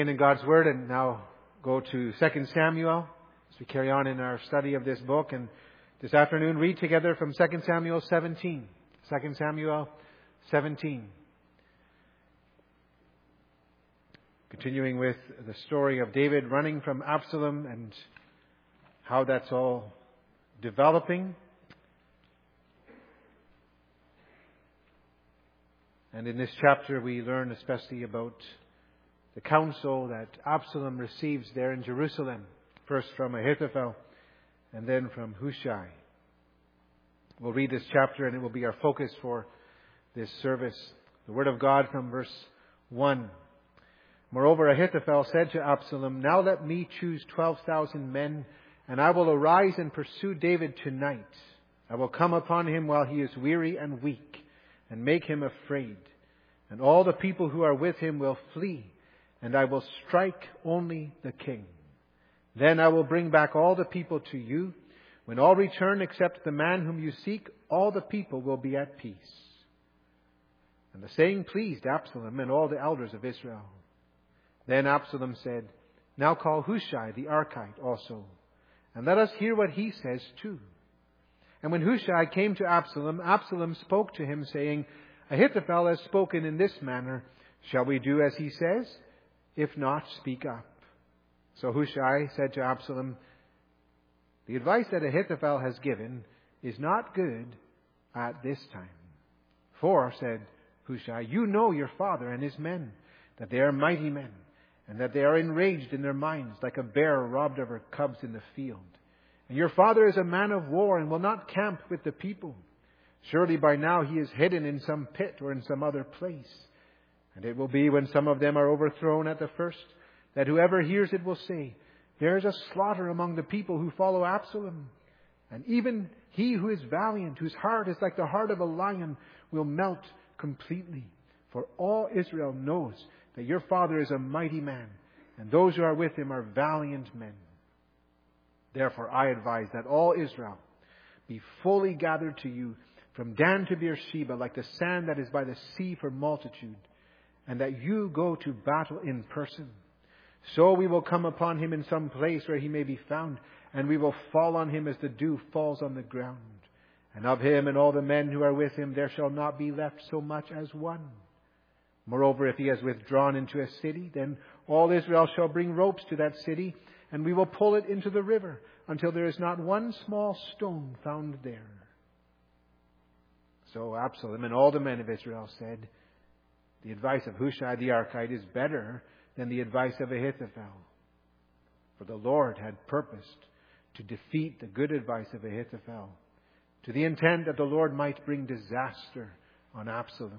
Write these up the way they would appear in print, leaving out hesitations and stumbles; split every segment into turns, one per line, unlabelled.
In God's Word, and now go to 2 Samuel as we carry on in our study of this book. And this afternoon, read together from 2 Samuel 17. 2 Samuel 17. Continuing with the story of David running from Absalom and how that's all developing. And in this chapter, we learn especially about the counsel that Absalom receives there in Jerusalem, first from Ahithophel and then from Hushai. We'll read this chapter and it will be our focus for this service. The Word of God from verse 1. Moreover, Ahithophel said to Absalom, "Now let me choose 12,000 men, and I will arise and pursue David tonight. I will come upon him while he is weary and weak, and make him afraid. And all the people who are with him will flee, and I will strike only the king. Then I will bring back all the people to you. When all return except the man whom you seek, all the people will be at peace." And the saying pleased Absalom and all the elders of Israel. Then Absalom said, "Now call Hushai the Archite also, and let us hear what he says too." And when Hushai came to Absalom, Absalom spoke to him, saying, "Ahithophel has spoken in this manner. Shall we do as he says? If not, speak up." So Hushai said to Absalom, "The advice that Ahithophel has given is not good at this time. For," said Hushai, "you know your father and his men, that they are mighty men, and that they are enraged in their minds, like a bear robbed of her cubs in the field. And your father is a man of war and will not camp with the people. Surely by now he is hidden in some pit or in some other place. And it will be when some of them are overthrown at the first, that whoever hears it will say, 'There is a slaughter among the people who follow Absalom.' And even he who is valiant, whose heart is like the heart of a lion, will melt completely. For all Israel knows that your father is a mighty man, and those who are with him are valiant men. Therefore I advise that all Israel be fully gathered to you from Dan to Beersheba, like the sand that is by the sea for multitude, and that you go to battle in person. So we will come upon him in some place where he may be found, and we will fall on him as the dew falls on the ground. And of him and all the men who are with him there shall not be left so much as one. Moreover, if he has withdrawn into a city, then all Israel shall bring ropes to that city, and we will pull it into the river until there is not one small stone found there." So Absalom and all the men of Israel said, "The advice of Hushai the Archite is better than the advice of Ahithophel." For the Lord had purposed to defeat the good advice of Ahithophel, to the intent that the Lord might bring disaster on Absalom.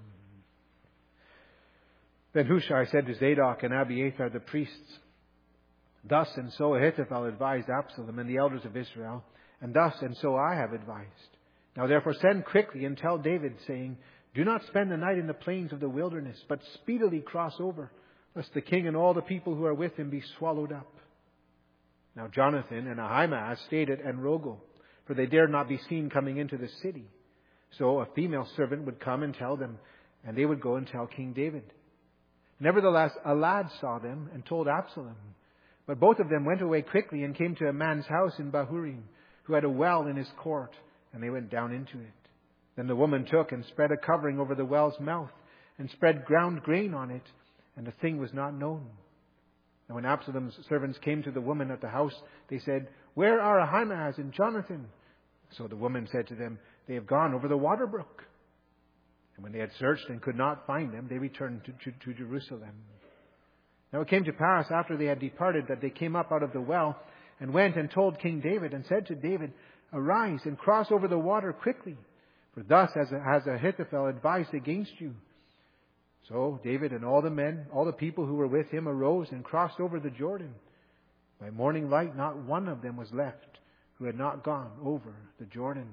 Then Hushai said to Zadok and Abiathar the priests, "Thus and so Ahithophel advised Absalom and the elders of Israel, and thus and so I have advised. Now therefore send quickly and tell David, saying, 'Do not spend the night in the plains of the wilderness, but speedily cross over, lest the king and all the people who are with him be swallowed up.' Now Jonathan and Ahimaaz stayed at En-Rogel, for they dared not be seen coming into the city. So a female servant would come and tell them, and they would go and tell King David. Nevertheless, a lad saw them and told Absalom. But both of them went away quickly and came to a man's house in Bahurim, who had a well in his court, and they went down into it. Then the woman took and spread a covering over the well's mouth, and spread ground grain on it, and the thing was not known. And when Absalom's servants came to the woman at the house, they said, 'Where are Ahimaaz and Jonathan?' So the woman said to them, 'They have gone over the water brook.' And when they had searched and could not find them, they returned to Jerusalem. Now it came to pass after they had departed that they came up out of the well and went and told King David and said to David, 'Arise and cross over the water quickly, for thus has Ahithophel advised against you.' So David and all the men, all the people who were with him, arose and crossed over the Jordan. By morning light, not one of them was left who had not gone over the Jordan.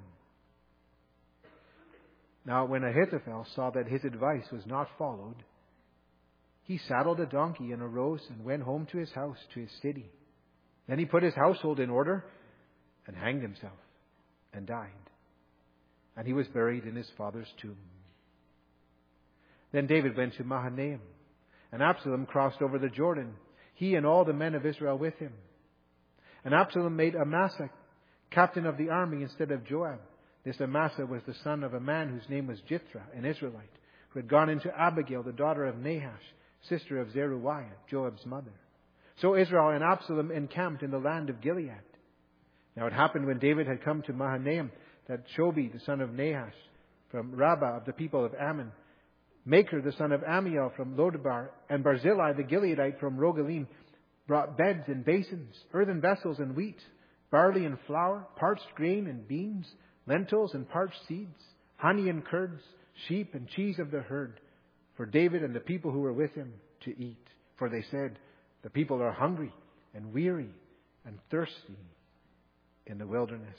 Now when Ahithophel saw that his advice was not followed, he saddled a donkey and arose and went home to his house, to his city. Then he put his household in order and hanged himself and died. And he was buried in his father's tomb. Then David went to Mahanaim, and Absalom crossed over the Jordan. he and all the men of Israel with him. And Absalom made Amasa captain of the army instead of Joab. This Amasa was the son of a man whose name was Jithra, an Israelite, who had gone into Abigail, the daughter of Nahash, sister of Zeruiah, Joab's mother. So Israel and Absalom encamped in the land of Gilead. Now it happened when David had come to Mahanaim that Shobi, the son of Nahash, from Rabbah of the people of Ammon, Maker, the son of Amiel, from Lodebar, and Barzillai, the Gileadite, from Rogelim, brought beds and basins, earthen vessels and wheat, barley and flour, parched grain and beans, lentils and parched seeds, honey and curds, sheep and cheese of the herd, for David and the people who were with him to eat. For they said, the people are hungry and weary and thirsty in the wilderness.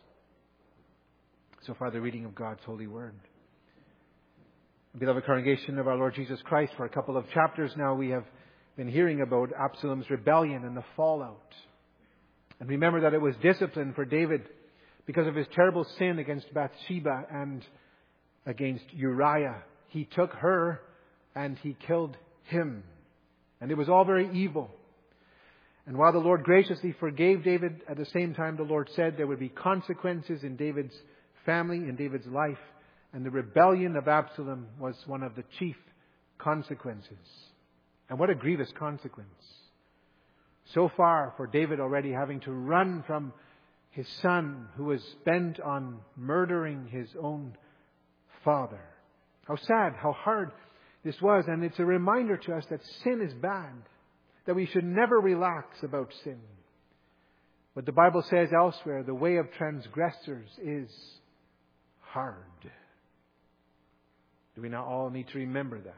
So far, the reading of God's holy word. Beloved congregation of our Lord Jesus Christ, for a couple of chapters now we have been hearing about Absalom's rebellion and the fallout. And remember that it was discipline for David because of his terrible sin against Bathsheba and against Uriah. He took her and he killed him. And it was all very evil. And while the Lord graciously forgave David, at the same time the Lord said there would be consequences in David's family, in David's life. And the rebellion of Absalom was one of the chief consequences. And what a grievous consequence. So far for David already having to run from his son who was bent on murdering his own father. How sad, how hard this was. And it's a reminder to us that sin is bad. That we should never relax about sin. But the Bible says elsewhere, the way of transgressors is hard. Do we not all need to remember that?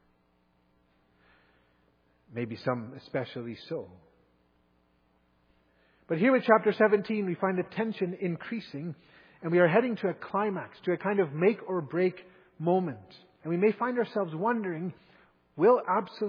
Maybe some especially so. But here in chapter 17, we find the tension increasing, and we are heading to a climax, to a kind of make or break moment. And we may find ourselves wondering, will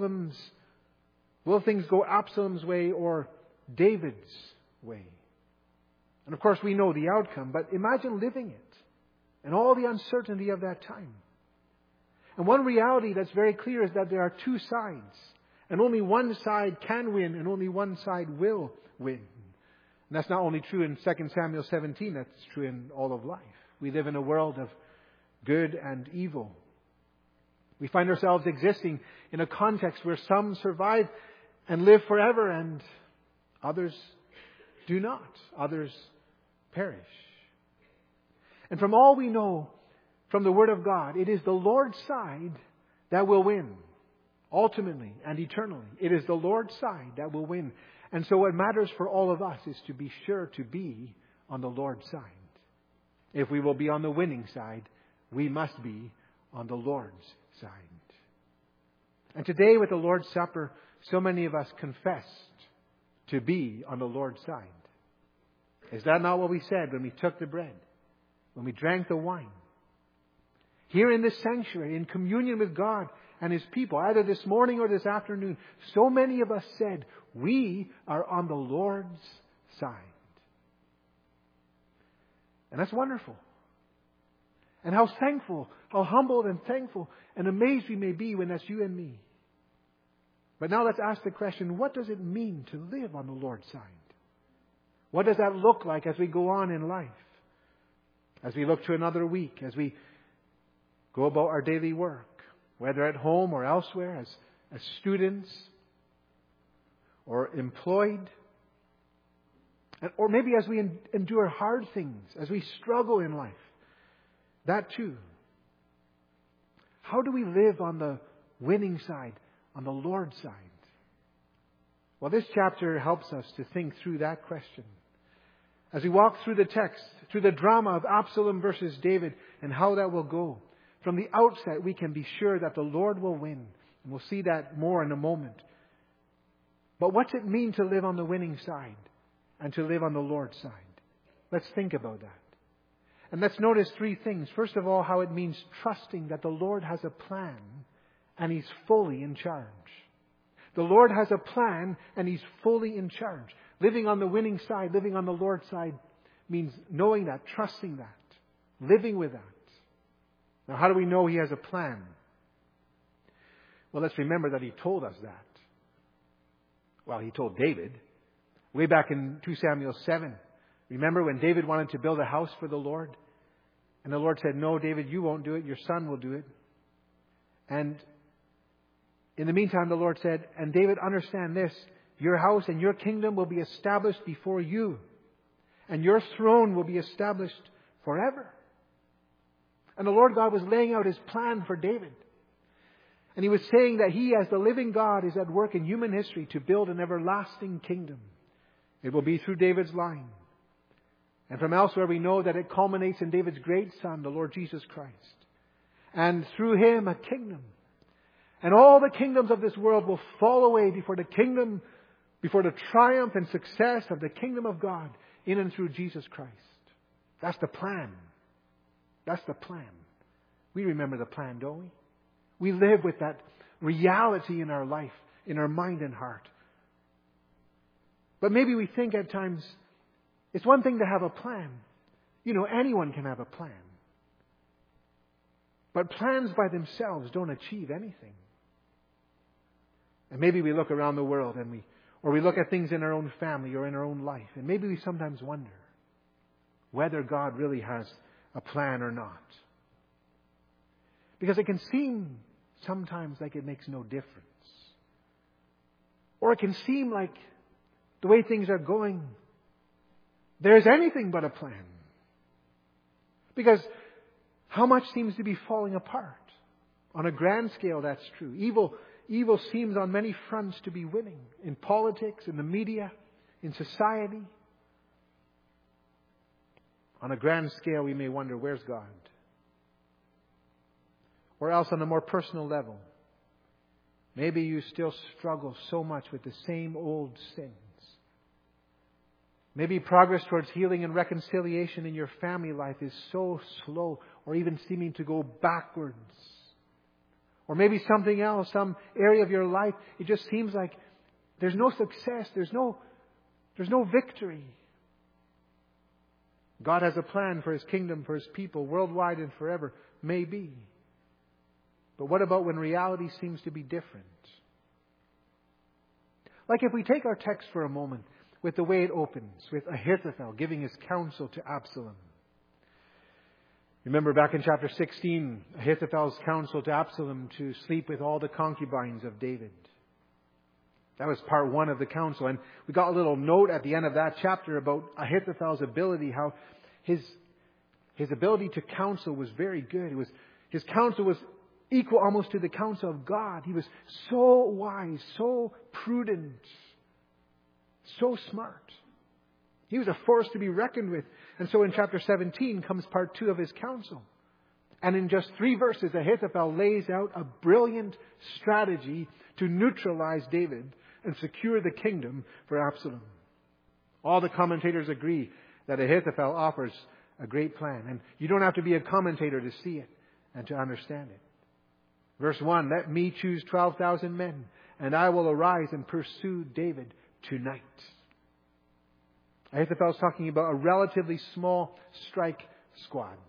things go Absalom's way or David's way? And of course we know the outcome, but imagine living it and all the uncertainty of that time. And one reality that's very clear is that there are two sides. And only one side can win and only one side will win. And that's not only true in 2 Samuel 17, that's true in all of life. We live in a world of good and evil. We find ourselves existing in a context where some survive and live forever and others do not. Others perish. And from all we know from the Word of God, it is the Lord's side that will win. Ultimately and eternally. It is the Lord's side that will win. And so what matters for all of us is to be sure to be on the Lord's side. If we will be on the winning side, we must be on the Lord's side. And today with the Lord's Supper, so many of us confessed to be on the Lord's side. Is that not what we said when we took the bread? When we drank the wine? Here in this sanctuary, in communion with God and His people, either this morning or this afternoon, so many of us said, we are on the Lord's side. And that's wonderful. And how thankful, how humbled and thankful and amazed we may be when that's you and me. But now let's ask the question, what does it mean to live on the Lord's side? What does that look like as we go on in life? As we look to another week, as we go about our daily work, whether at home or elsewhere, as students or employed, or maybe as we endure hard things, as we struggle in life. That too. How do we live on the winning side, on the Lord's side? Well, this chapter helps us to think through that question. As we walk through the text, through the drama of Absalom versus David and how that will go, from the outset we can be sure that the Lord will win. And we'll see that more in a moment. But what's it mean to live on the winning side and to live on the Lord's side? Let's think about that. And let's notice three things. First of all, how it means trusting that the Lord has a plan and He's fully in charge. The Lord has a plan and He's fully in charge. Living on the winning side, living on the Lord's side means knowing that, trusting that, living with that. Now, how do we know He has a plan? Well, let's remember that He told us that. Well, He told David. Way back in 2 Samuel 7. Remember when David wanted to build a house for the Lord? And the Lord said, no, David, you won't do it. Your son will do it. And in the meantime, the Lord said, and David, understand this. Your house and your kingdom will be established before you. And your throne will be established forever. And the Lord God was laying out His plan for David. And He was saying that He, as the living God, is at work in human history to build an everlasting kingdom. It will be through David's line. And from elsewhere we know that it culminates in David's great son, the Lord Jesus Christ. And through Him a kingdom. And all the kingdoms of this world will fall away before the triumph and success of the kingdom of God in and through Jesus Christ. That's the plan. That's the plan. We remember the plan, don't we? We live with that reality in our life, in our mind and heart. But maybe we think at times, it's one thing to have a plan. You know, anyone can have a plan. But plans by themselves don't achieve anything. And maybe we look around the world and we look at things in our own family or in our own life, and maybe we sometimes wonder whether God really has a plan or not. Because it can seem sometimes like it makes no difference. Or it can seem like the way things are going, there's anything but a plan. Because how much seems to be falling apart? On a grand scale, that's true. Evil seems on many fronts to be winning. In politics, in the media, in society. On a grand scale, we may wonder, where's God? Or else on a more personal level, maybe you still struggle so much with the same old sins. Maybe progress towards healing and reconciliation in your family life is so slow, or even seeming to go backwards. Or maybe something else, some area of your life, it just seems like there's no success, there's no victory. God has a plan for His kingdom, for His people, worldwide and forever. Maybe. But what about when reality seems to be different? Like if we take our text for a moment, with the way it opens, with Ahithophel giving his counsel to Absalom. Remember back in chapter 16, Ahithophel's counsel to Absalom to sleep with all the concubines of David. That was part one of the counsel. And we got a little note at the end of that chapter about Ahithophel's ability, how his ability to counsel was very good. His counsel was equal almost to the counsel of God. He was so wise, so prudent, so smart. He was a force to be reckoned with. And so in chapter 17 comes part 2 of his counsel. And in just 3 verses, Ahithophel lays out a brilliant strategy to neutralize David and secure the kingdom for Absalom. All the commentators agree that Ahithophel offers a great plan. And you don't have to be a commentator to see it and to understand it. Verse 1, let me choose 12,000 men, and I will arise and pursue David tonight. Ahithophel is talking about a relatively small strike squad.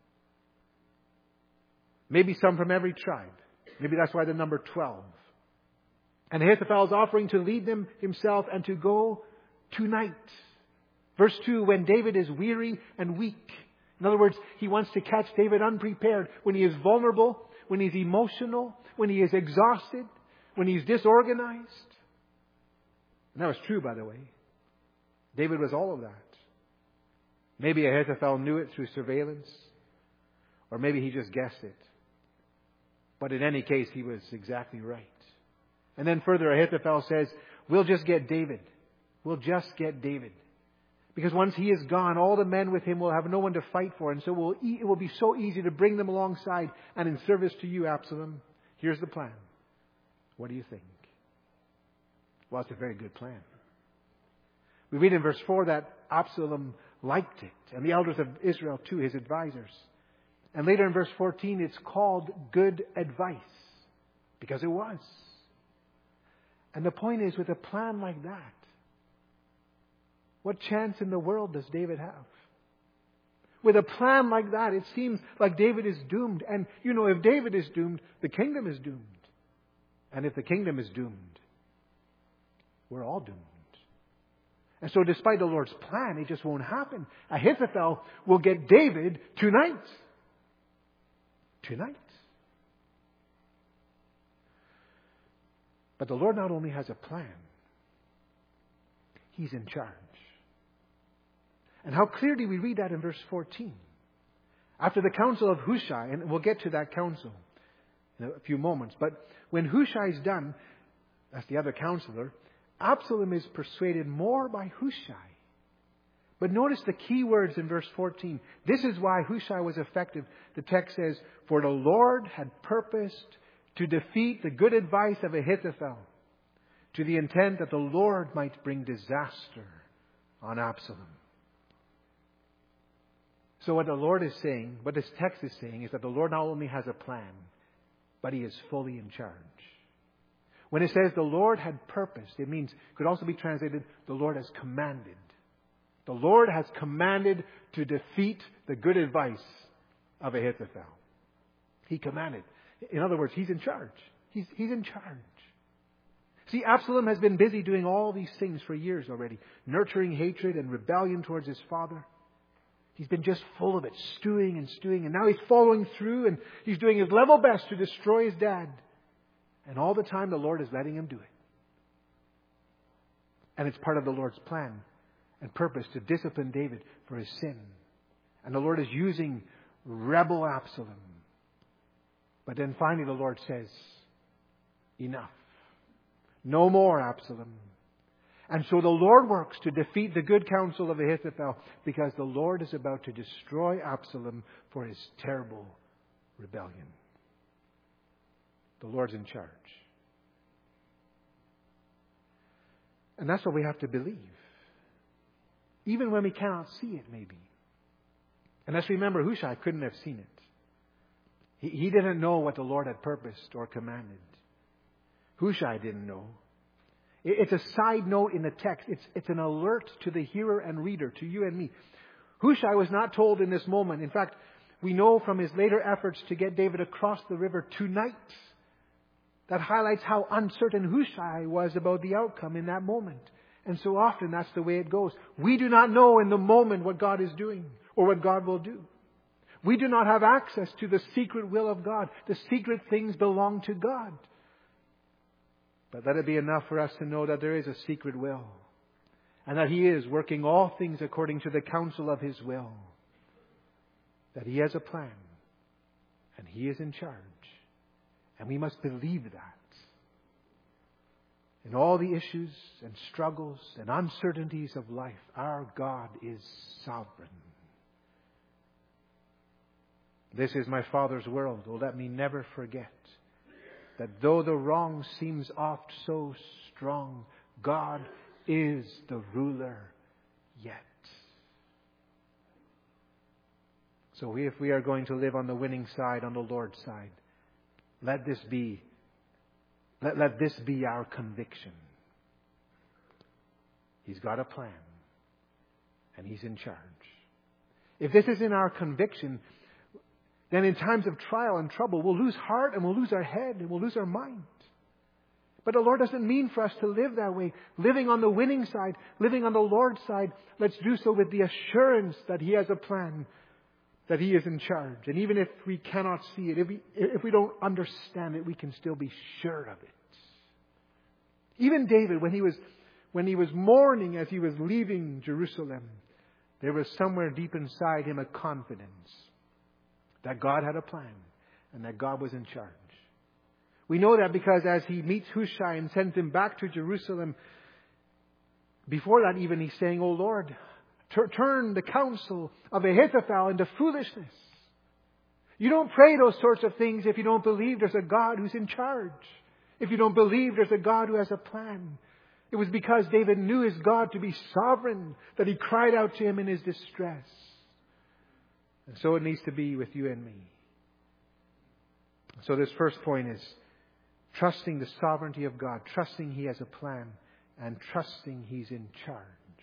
Maybe some from every tribe. Maybe that's why the number 12. And Ahithophel is offering to lead them himself and to go tonight. Verse 2, when David is weary and weak. In other words, he wants to catch David unprepared when he is vulnerable, when he's emotional, when he is exhausted, when he's disorganized. And that was true, by the way. David was all of that. Maybe Ahithophel knew it through surveillance, or maybe he just guessed it. But in any case, he was exactly right. And then further, Ahithophel says, we'll just get David. We'll just get David. Because once he is gone, all the men with him will have no one to fight for. And so it will be so easy to bring them alongside and in service to you, Absalom. Here's the plan. What do you think? Well, it's a very good plan. We read in verse 4 that Absalom liked it. And the elders of Israel too, his advisors. And later in verse 14, it's called good advice. Because it was. And the point is, with a plan like that, what chance in the world does David have? With a plan like that, it seems like David is doomed. And you know, if David is doomed, the kingdom is doomed. And if the kingdom is doomed, we're all doomed. And so despite the Lord's plan, it just won't happen. Ahithophel will get David tonight. Tonight. But the Lord not only has a plan, He's in charge. And how clearly we read that in verse 14. After the counsel of Hushai, and we'll get to that counsel in a few moments, but when Hushai is done, that's the other counselor, Absalom is persuaded more by Hushai. But notice the key words in verse 14. This is why Hushai was effective. The text says, for the Lord had purposed to defeat the good advice of Ahithophel, to the intent that the Lord might bring disaster on Absalom. So what the Lord is saying, what this text is saying, is that the Lord not only has a plan, but He is fully in charge. When it says the Lord had purposed, it means, could also be translated, the Lord has commanded. The Lord has commanded to defeat the good advice of Ahithophel. He commanded. In other words, He's in charge. He's in charge. See, Absalom has been busy doing all these things for years already, nurturing hatred and rebellion towards his father. He's been just full of it, stewing, and now he's following through, and he's doing his level best to destroy his dad. And all the time the Lord is letting him do it. And it's part of the Lord's plan and purpose to discipline David for his sin. And the Lord is using rebel Absalom. But then finally the Lord says, enough. No more, Absalom. And so the Lord works to defeat the good counsel of Ahithophel, because the Lord is about to destroy Absalom for his terrible rebellion. The Lord's in charge. And that's what we have to believe. Even when we cannot see it, maybe. And let's remember, Hushai couldn't have seen it. He didn't know what the Lord had purposed or commanded. Hushai didn't know. It's a side note in the text. It's an alert to the hearer and reader, to you and me. Hushai was not told in this moment. In fact, we know from his later efforts to get David across the river tonight. That highlights how uncertain Hushai was about the outcome in that moment. And so often that's the way it goes. We do not know in the moment what God is doing or what God will do. We do not have access to the secret will of God. The secret things belong to God. But let it be enough for us to know that there is a secret will. And that He is working all things according to the counsel of His will. That He has a plan. And He is in charge. And we must believe that. In all the issues and struggles and uncertainties of life, our God is sovereign. This is my Father's world. Oh, let me never forget that though the wrong seems oft so strong, God is the ruler yet. So if we are going to live on the winning side, on the Lord's side, let this be our conviction. He's got a plan, and He's in charge. If this isn't our conviction, then in times of trial and trouble, we'll lose heart and we'll lose our head and we'll lose our mind. But the Lord doesn't mean for us to live that way. Living on the winning side, living on the Lord's side, let's do so with the assurance that He has a plan, that He is in charge. And even if we cannot see it, if we don't understand it, we can still be sure of it. Even David, when he was mourning as he was leaving Jerusalem, there was somewhere deep inside him a confidence that God had a plan and that God was in charge. We know that because as he meets Hushai and sends him back to Jerusalem, before that even he's saying, "Oh Lord, turn the counsel of Ahithophel into foolishness." You don't pray those sorts of things if you don't believe there's a God who's in charge. If you don't believe there's a God who has a plan. It was because David knew his God to be sovereign that he cried out to Him in his distress. And so it needs to be with you and me. So this first point is trusting the sovereignty of God, trusting He has a plan, and trusting He's in charge.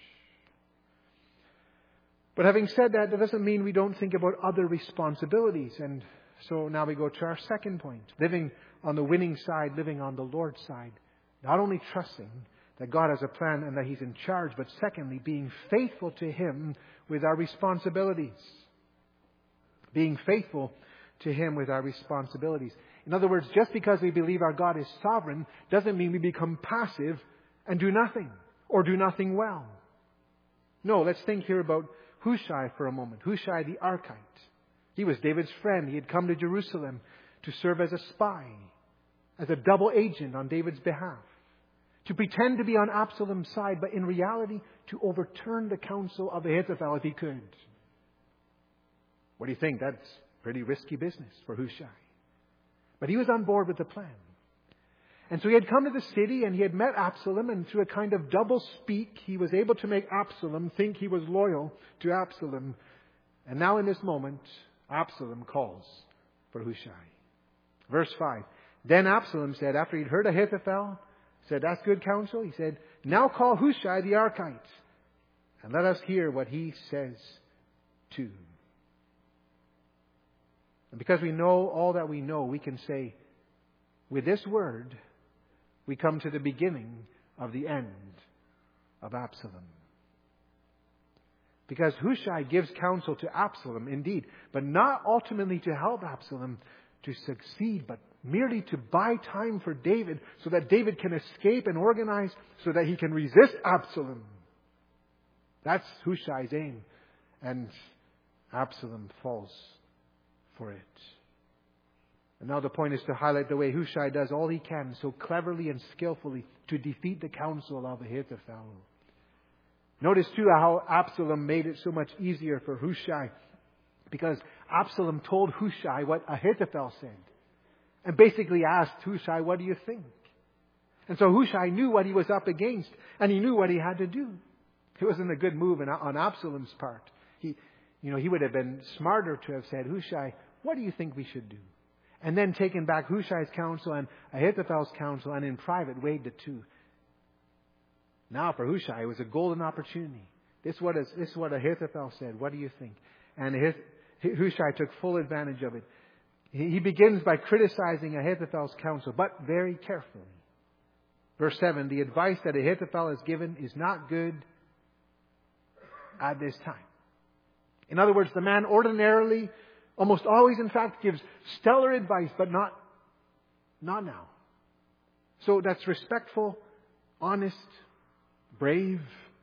But having said that, that doesn't mean we don't think about other responsibilities. And so now we go to our second point. Living on the winning side, living on the Lord's side. Not only trusting, that God has a plan and that He's in charge. But secondly, being faithful to Him with our responsibilities. Being faithful to Him with our responsibilities. In other words, just because we believe our God is sovereign doesn't mean we become passive and do nothing or do nothing well. No, let's think here about Hushai for a moment. Hushai the Archite. He was David's friend. He had come to Jerusalem to serve as a spy, as a double agent on David's behalf, to pretend to be on Absalom's side, but in reality to overturn the counsel of Ahithophel if he could. What do you think? That's pretty risky business for Hushai. But he was on board with the plan. And so he had come to the city and he had met Absalom, and through a kind of double speak, he was able to make Absalom think he was loyal to Absalom. And now in this moment, Absalom calls for Hushai. Verse 5. Then Absalom said, after he'd heard Ahithophel, said, that's good counsel. He said, now call Hushai the Archite, and let us hear what he says too. And because we know all that we know, we can say, with this word, we come to the beginning of the end of Absalom. Because Hushai gives counsel to Absalom, indeed, but not ultimately to help Absalom to succeed, but merely to buy time for David so that David can escape and organize so that he can resist Absalom. That's Hushai's aim. And Absalom falls for it. And now the point is to highlight the way Hushai does all he can so cleverly and skillfully to defeat the counsel of Ahithophel. Notice too how Absalom made it so much easier for Hushai, because Absalom told Hushai what Ahithophel said and basically asked Hushai, what do you think? And so Hushai knew what he was up against and he knew what he had to do. It wasn't a good move on Absalom's part. He would have been smarter to have said, Hushai, what do you think we should do? And then taken back Hushai's counsel and Ahithophel's counsel and in private weighed the two. Now for Hushai, it was a golden opportunity. This is what Ahithophel said. What do you think? And Hushai took full advantage of it. He begins by criticizing Ahithophel's counsel, but very carefully. Verse 7, the advice that Ahithophel has given is not good at this time. In other words, the man ordinarily, almost always in fact, gives stellar advice, but not now. So that's respectful, honest, brave.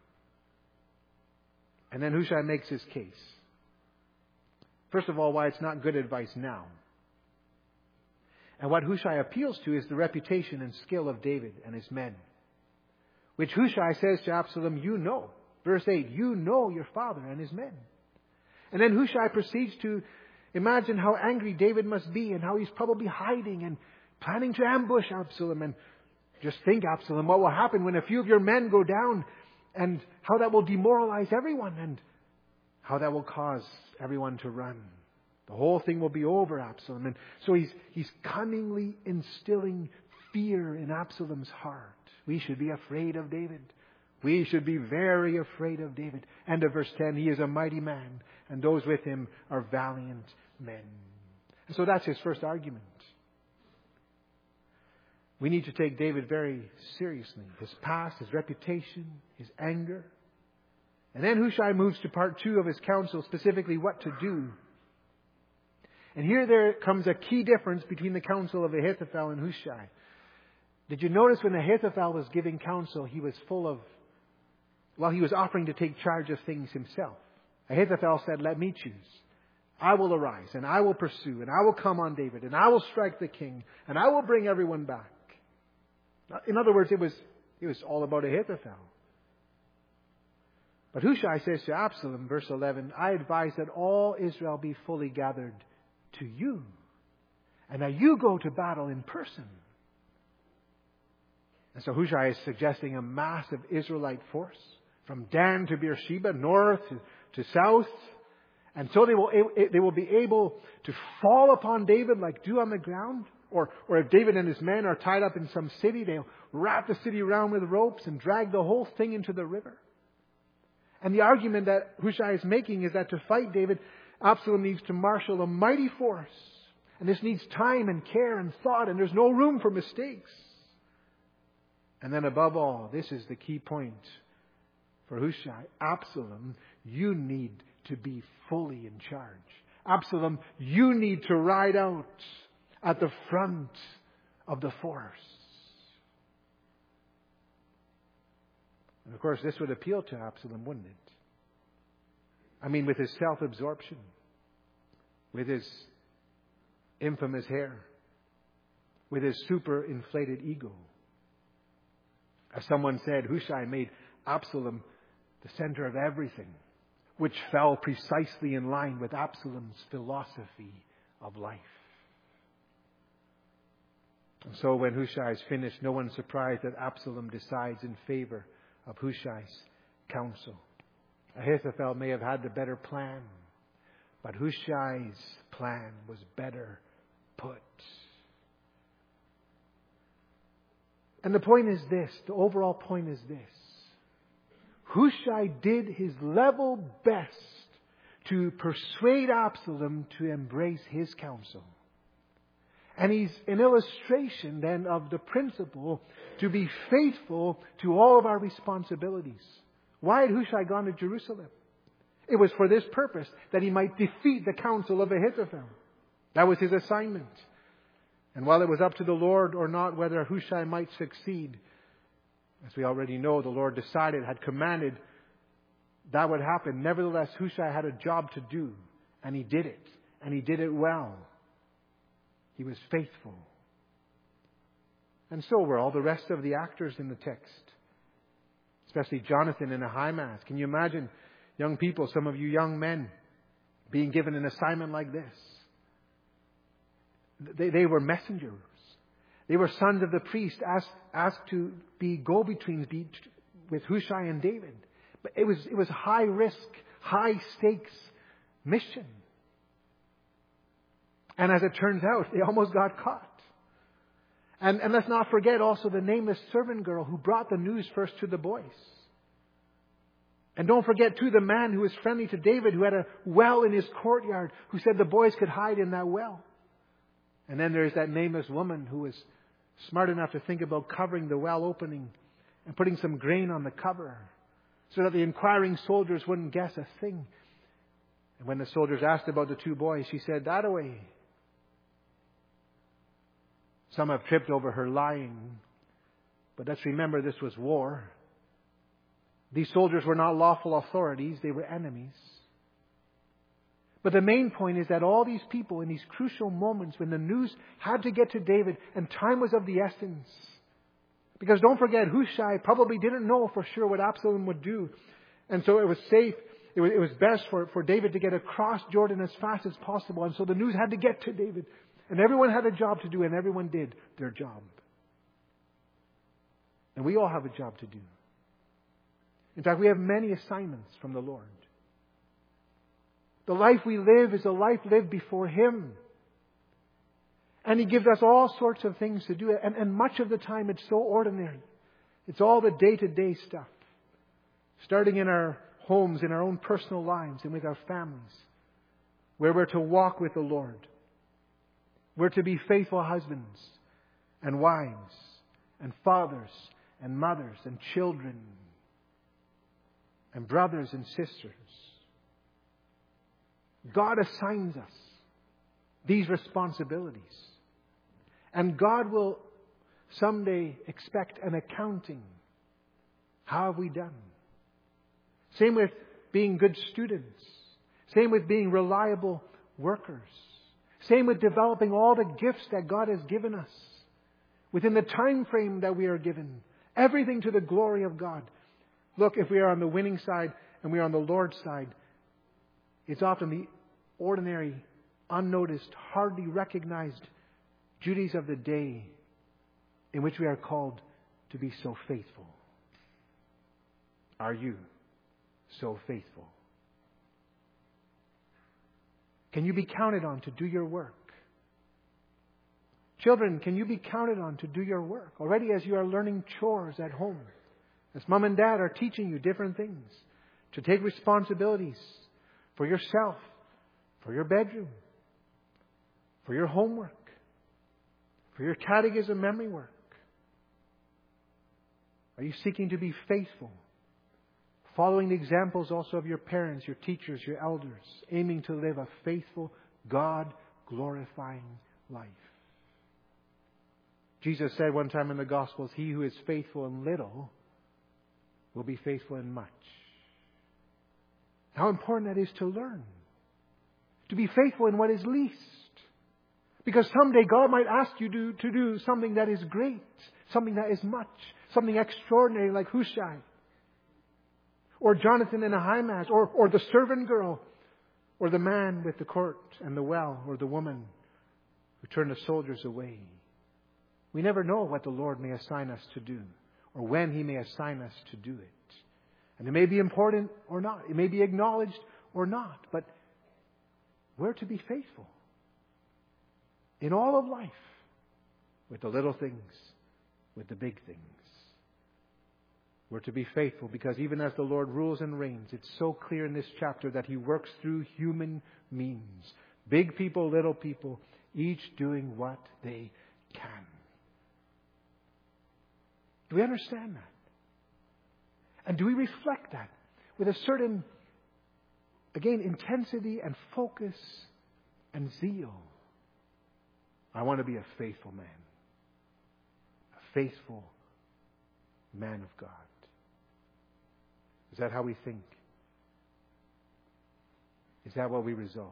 And then Hushai makes his case. First of all, why it's not good advice now. And what Hushai appeals to is the reputation and skill of David and his men, which Hushai says to Absalom, you know. Verse 8, you know your father and his men. And then Hushai proceeds to imagine how angry David must be and how he's probably hiding and planning to ambush Absalom. And just think, Absalom, what will happen when a few of your men go down, and how that will demoralize everyone and how that will cause everyone to run. The whole thing will be over, Absalom. And so he's cunningly instilling fear in Absalom's heart. We should be afraid of David. We should be very afraid of David. End of verse 10, he is a mighty man, and those with him are valiant men. And so that's his first argument. We need to take David very seriously. His past, his reputation, his anger. And then Hushai moves to part 2 of his counsel, specifically what to do. And here there comes a key difference between the counsel of Ahithophel and Hushai. Did you notice when Ahithophel was giving counsel, he was he was offering to take charge of things himself. Ahithophel said, let me choose. I will arise, and I will pursue, and I will come on David, and I will strike the king, and I will bring everyone back. In other words, it was all about Ahithophel. But Hushai says to Absalom, verse 11, I advise that all Israel be fully gathered to you, and that you go to battle in person. And so Hushai is suggesting a massive Israelite force from Dan to Beersheba, north to south. And so they will be able to fall upon David like dew on the ground. Or if David and his men are tied up in some city, they'll wrap the city around with ropes and drag the whole thing into the river. And the argument that Hushai is making is that to fight David, Absalom needs to marshal a mighty force. And this needs time and care and thought, and there's no room for mistakes. And then above all, this is the key point for Hushai. Absalom, you need to be fully in charge. Absalom, you need to ride out at the front of the force. And of course, this would appeal to Absalom, wouldn't it? I mean, with his self-absorption, with his infamous hair, with his super-inflated ego. As someone said, Hushai made Absalom the center of everything, which fell precisely in line with Absalom's philosophy of life. And so when Hushai is finished, no one's surprised that Absalom decides in favor of Hushai's counsel. Ahithophel may have had the better plan, but Hushai's plan was better put. And the point is this, the overall point is this. Hushai did his level best to persuade Absalom to embrace his counsel. And he's an illustration then of the principle to be faithful to all of our responsibilities. Why had Hushai gone to Jerusalem? It was for this purpose, that he might defeat the counsel of Ahithophel. That was his assignment. And while it was up to the Lord or not whether Hushai might succeed, as we already know, the Lord decided, had commanded that would happen. Nevertheless, Hushai had a job to do, and he did it. And he did it well. He was faithful. And so were all the rest of the actors in the text. Especially Jonathan and Ahimaaz. Can you imagine, young people, some of you young men, being given an assignment like this? They were messengers. They were sons of the priest asked to be go-betweens with Hushai and David. But it was high risk, high stakes mission. And as it turns out, they almost got caught. And let's not forget also the nameless servant girl who brought the news first to the boys. And don't forget too the man who was friendly to David, who had a well in his courtyard, who said the boys could hide in that well. And then there's that nameless woman who was smart enough to think about covering the well opening and putting some grain on the cover so that the inquiring soldiers wouldn't guess a thing. And when the soldiers asked about the two boys, she said, "That away." Some have tripped over her lying. But let's remember this was war. These soldiers were not lawful authorities. They were enemies. But the main point is that all these people in these crucial moments when the news had to get to David and time was of the essence. Because don't forget, Hushai probably didn't know for sure what Absalom would do. And so it was safe. It was best for David to get across Jordan as fast as possible. And so the news had to get to David. And everyone had a job to do, and everyone did their job. And we all have a job to do. In fact, we have many assignments from the Lord. The life we live is a life lived before Him. And He gives us all sorts of things to do. And much of the time it's so ordinary. It's all the day-to-day stuff. Starting in our homes, in our own personal lives, and with our families. Where we're to walk with the Lord. We're to be faithful husbands and wives and fathers and mothers and children and brothers and sisters. God assigns us these responsibilities. And God will someday expect an accounting. How have we done? Same with being good students. Same with being reliable workers. Same with developing all the gifts that God has given us within the time frame that we are given. Everything to the glory of God. Look, if we are on the winning side and we are on the Lord's side, it's often the ordinary, unnoticed, hardly recognized duties of the day in which we are called to be so faithful. Are you so faithful? Can you be counted on to do your work? Children, can you be counted on to do your work? Already as you are learning chores at home, as mom and dad are teaching you different things, to take responsibilities for yourself, for your bedroom, for your homework, for your catechism memory work. Are you seeking to be faithful? Following the examples also of your parents, your teachers, your elders, aiming to live a faithful, God-glorifying life. Jesus said one time in the Gospels, he who is faithful in little will be faithful in much. How important that is to learn. To be faithful in what is least. Because someday God might ask you to do something that is great, something that is much, something extraordinary like Hushai, or Jonathan and Ahimaaz, or the servant girl, or the man with the court and the well, or the woman who turned the soldiers away. We never know what the Lord may assign us to do, or when He may assign us to do it. And it may be important or not. It may be acknowledged or not. But we're to be faithful in all of life, with the little things, with the big things. We're to be faithful because even as the Lord rules and reigns, it's so clear in this chapter that He works through human means. Big people, little people, each doing what they can. Do we understand that? And do we reflect that with a certain, again, intensity and focus and zeal? I want to be a faithful man. A faithful man of God. Is that how we think? Is that what we resolve?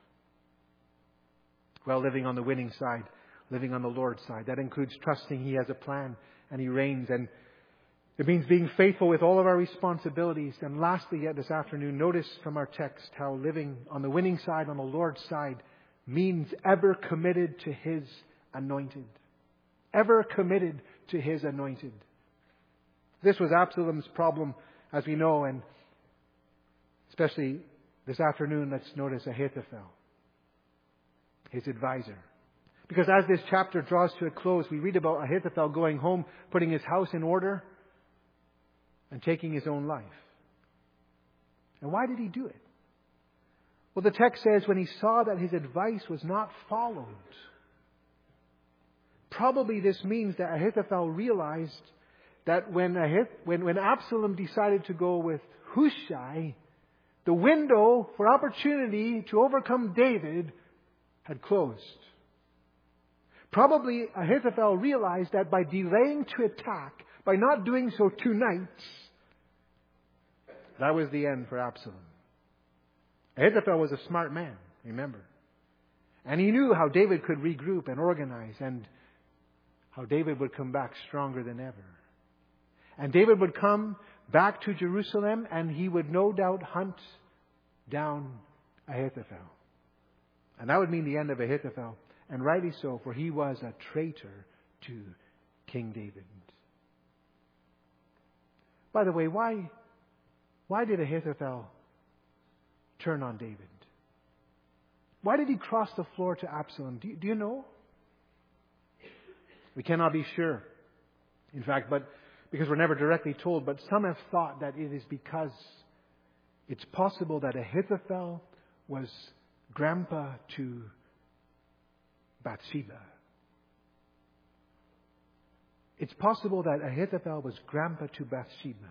Well, living on the winning side, living on the Lord's side, that includes trusting He has a plan and He reigns. And it means being faithful with all of our responsibilities. And lastly, yet this afternoon, notice from our text how living on the winning side, on the Lord's side, means ever committed to His anointed. Ever committed to His anointed. This was Absalom's problem, as we know, and especially this afternoon, let's notice Ahithophel, his advisor. Because as this chapter draws to a close, we read about Ahithophel going home, putting his house in order, and taking his own life. And why did he do it? Well, the text says when he saw that his advice was not followed. Probably this means that Ahithophel realized that when Absalom decided to go with Hushai, the window for opportunity to overcome David had closed. Probably Ahithophel realized that by delaying to attack, by not doing so 2 nights, that was the end for Absalom. Ahithophel was a smart man, remember. And he knew how David could regroup and organize, and how David would come back stronger than ever. And David would come back to Jerusalem, and he would no doubt hunt down Ahithophel. And that would mean the end of Ahithophel. And rightly so, for he was a traitor to King David. By the way, why did Ahithophel turn on David? Why did he cross the floor to Absalom? Do you know? We cannot be sure. In fact, but because we're never directly told, but some have thought that it is because it's possible that Ahithophel was grandpa to Bathsheba. It's possible that Ahithophel was grandpa to Bathsheba.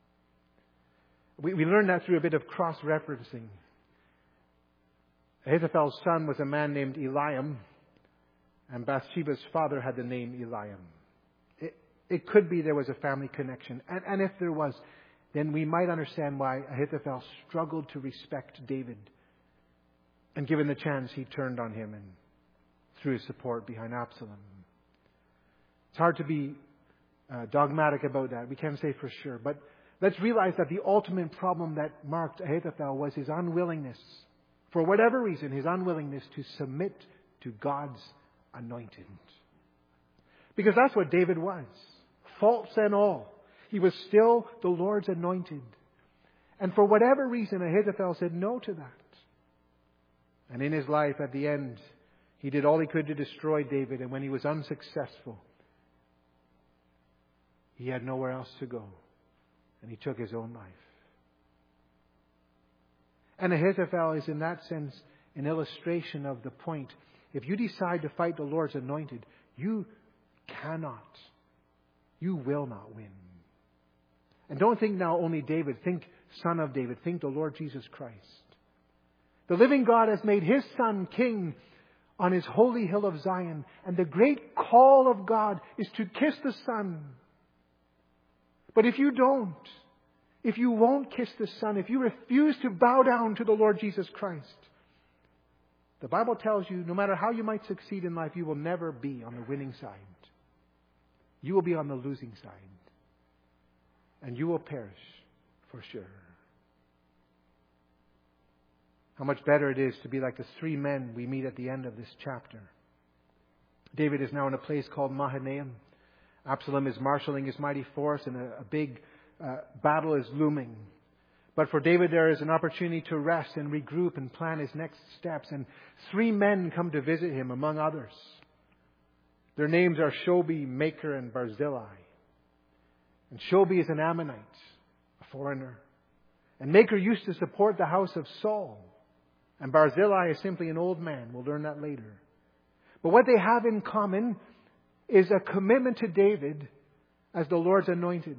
We learned that through a bit of cross-referencing. Ahithophel's son was a man named Eliam, and Bathsheba's father had the name Eliam. It could be there was a family connection. And if there was, then we might understand why Ahithophel struggled to respect David. And given the chance, he turned on him and threw his support behind Absalom. It's hard to be dogmatic about that. We can't say for sure. But let's realize that the ultimate problem that marked Ahithophel was his unwillingness, for whatever reason, his unwillingness to submit to God's anointed. Because that's what David was. Faults and all. He was still the Lord's anointed. And for whatever reason, Ahithophel said no to that. And in his life, at the end, he did all he could to destroy David. And when he was unsuccessful, he had nowhere else to go. And he took his own life. And Ahithophel is in that sense an illustration of the point. If you decide to fight the Lord's anointed, you cannot, you will not win. And don't think now only David. Think Son of David. Think the Lord Jesus Christ. The living God has made His Son king on His holy hill of Zion. And the great call of God is to kiss the Son. But if you don't, if you won't kiss the Son, if you refuse to bow down to the Lord Jesus Christ, the Bible tells you no matter how you might succeed in life, you will never be on the winning side. You will be on the losing side. And you will perish for sure. How much better it is to be like the three men we meet at the end of this chapter. David is now in a place called Mahanaim. Absalom is marshalling his mighty force and a big battle is looming. But for David there is an opportunity to rest and regroup and plan his next steps. And three men come to visit him among others. Their names are Shobi, Maker, and Barzillai. And Shobi is an Ammonite, a foreigner. And Maker used to support the house of Saul. And Barzillai is simply an old man. We'll learn that later. But what they have in common is a commitment to David as the Lord's anointed.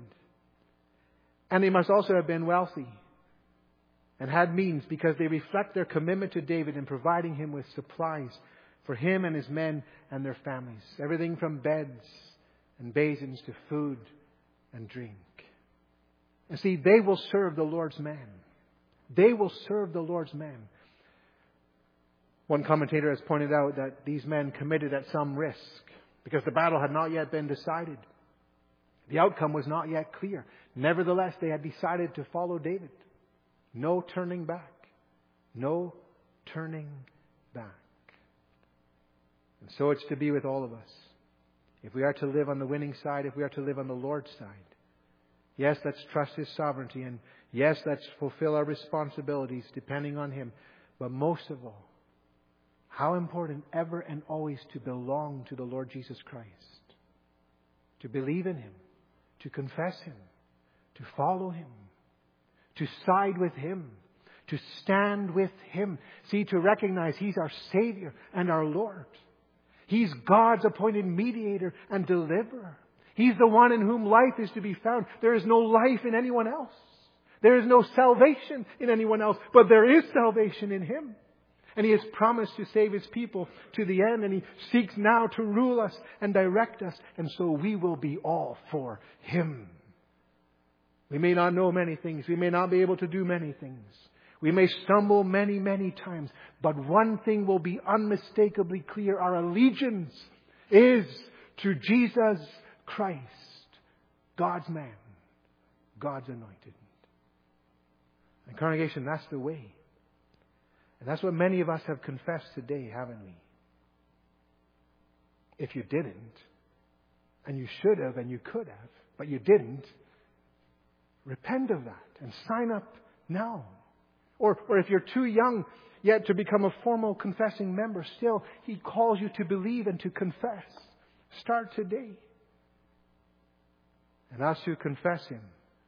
And they must also have been wealthy and had means, because they reflect their commitment to David in providing him with supplies for him and his men and their families. Everything from beds and basins to food and drink. And see, they will serve the Lord's man. They will serve the Lord's man. One commentator has pointed out that these men committed at some risk because the battle had not yet been decided. The outcome was not yet clear. Nevertheless, they had decided to follow David. No turning back. No turning back. And so it's to be with all of us. If we are to live on the winning side, if we are to live on the Lord's side, yes, let's trust His sovereignty. And yes, let's fulfill our responsibilities depending on Him. But most of all, how important ever and always to belong to the Lord Jesus Christ. To believe in Him. To confess Him. To follow Him. To side with Him. To stand with Him. See, to recognize He's our Savior and our Lord. He's God's appointed mediator and deliverer. He's the one in whom life is to be found. There is no life in anyone else. There is no salvation in anyone else. But there is salvation in Him. And He has promised to save His people to the end. And He seeks now to rule us and direct us. And so we will be all for Him. We may not know many things. We may not be able to do many things. We may stumble many, many times. But one thing will be unmistakably clear. Our allegiance is to Jesus Christ. God's man. God's anointed. And congregation, that's the way. And that's what many of us have confessed today, haven't we? If you didn't, and you should have, and you could have, but you didn't, repent of that and sign up now. Or if you're too young yet to become a formal confessing member, still, He calls you to believe and to confess. Start today. And us who confess Him,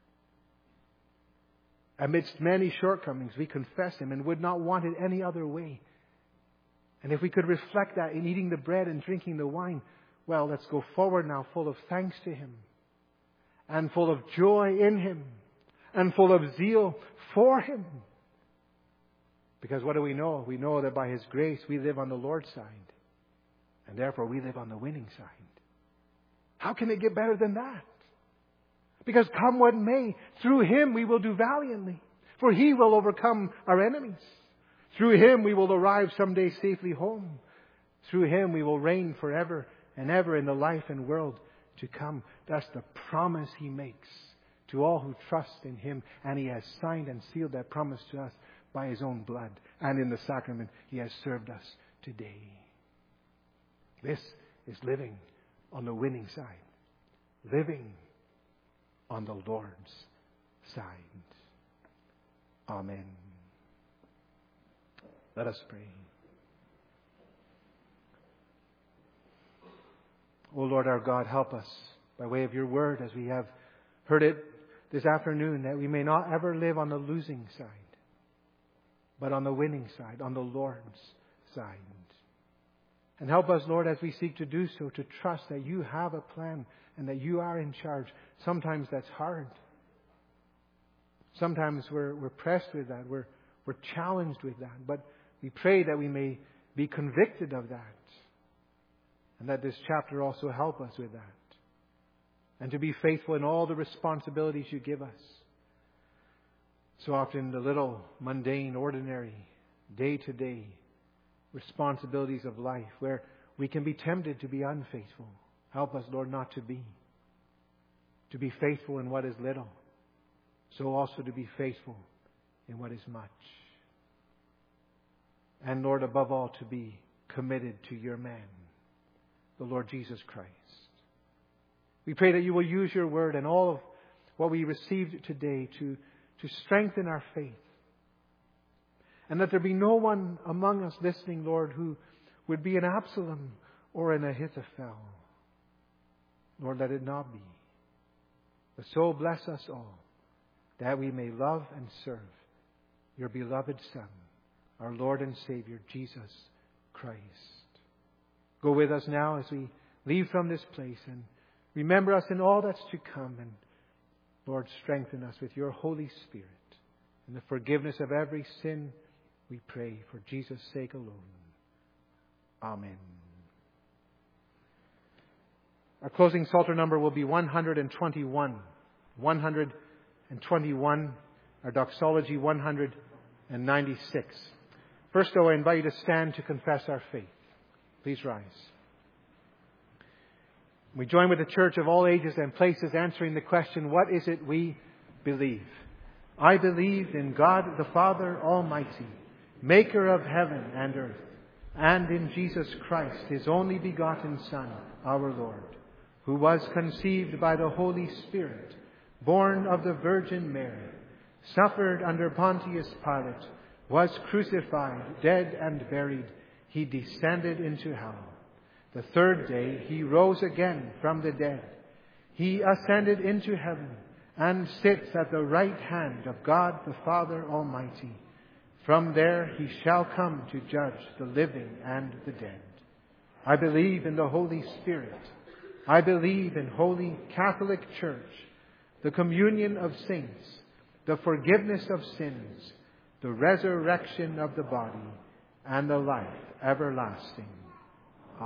amidst many shortcomings, we confess Him and would not want it any other way. And if we could reflect that in eating the bread and drinking the wine, well, let's go forward now full of thanks to Him and full of joy in Him and full of zeal for Him. Because what do we know? We know that by His grace we live on the Lord's side. And therefore we live on the winning side. How can it get better than that? Because come what may, through Him we will do valiantly. For He will overcome our enemies. Through Him we will arrive someday safely home. Through Him we will reign forever and ever in the life and world to come. That's the promise He makes to all who trust in Him. And He has signed and sealed that promise to us by His own blood. And in the sacrament He has served us today. This is living on the winning side. Living on the Lord's side. Amen. Let us pray. O Lord our God, help us by way of Your word as we have heard it this afternoon, that we may not ever live on the losing side, but on the winning side, on the Lord's side. And help us, Lord, as we seek to do so, to trust that You have a plan and that You are in charge. Sometimes that's hard. Sometimes we're pressed with that. We're challenged with that. But we pray that we may be convicted of that. And that this chapter also help us with that. And to be faithful in all the responsibilities you give us. So often the little mundane, ordinary, day-to-day responsibilities of life where we can be tempted to be unfaithful. Help us, Lord, not to be. To be faithful in what is little. So also to be faithful in what is much. And Lord, above all, to be committed to your man, the Lord Jesus Christ. We pray that you will use your word and all of what we received today to strengthen our faith. And that there be no one among us listening, Lord, who would be an Absalom or an Ahithophel. Lord, let it not be. But so bless us all, that we may love and serve your beloved Son, our Lord and Savior, Jesus Christ. Go with us now as we leave from this place, and remember us in all that's to come. And Lord, strengthen us with your Holy Spirit. In the forgiveness of every sin, we pray for Jesus' sake alone. Amen. Our closing Psalter number will be 121. 121, our doxology 196. First, though, I invite you to stand to confess our faith. Please rise. We join with the church of all ages and places answering the question, what is it we believe? I believe in God the Father Almighty, maker of heaven and earth, and in Jesus Christ, his only begotten Son, our Lord, who was conceived by the Holy Spirit, born of the Virgin Mary, suffered under Pontius Pilate, was crucified, dead and buried. He descended into hell. The third day he rose again from the dead. He ascended into heaven and sits at the right hand of God the Father Almighty. From there he shall come to judge the living and the dead. I believe in the Holy Spirit. I believe in Holy Catholic Church, the communion of saints, the forgiveness of sins, the resurrection of the body, and the life everlasting.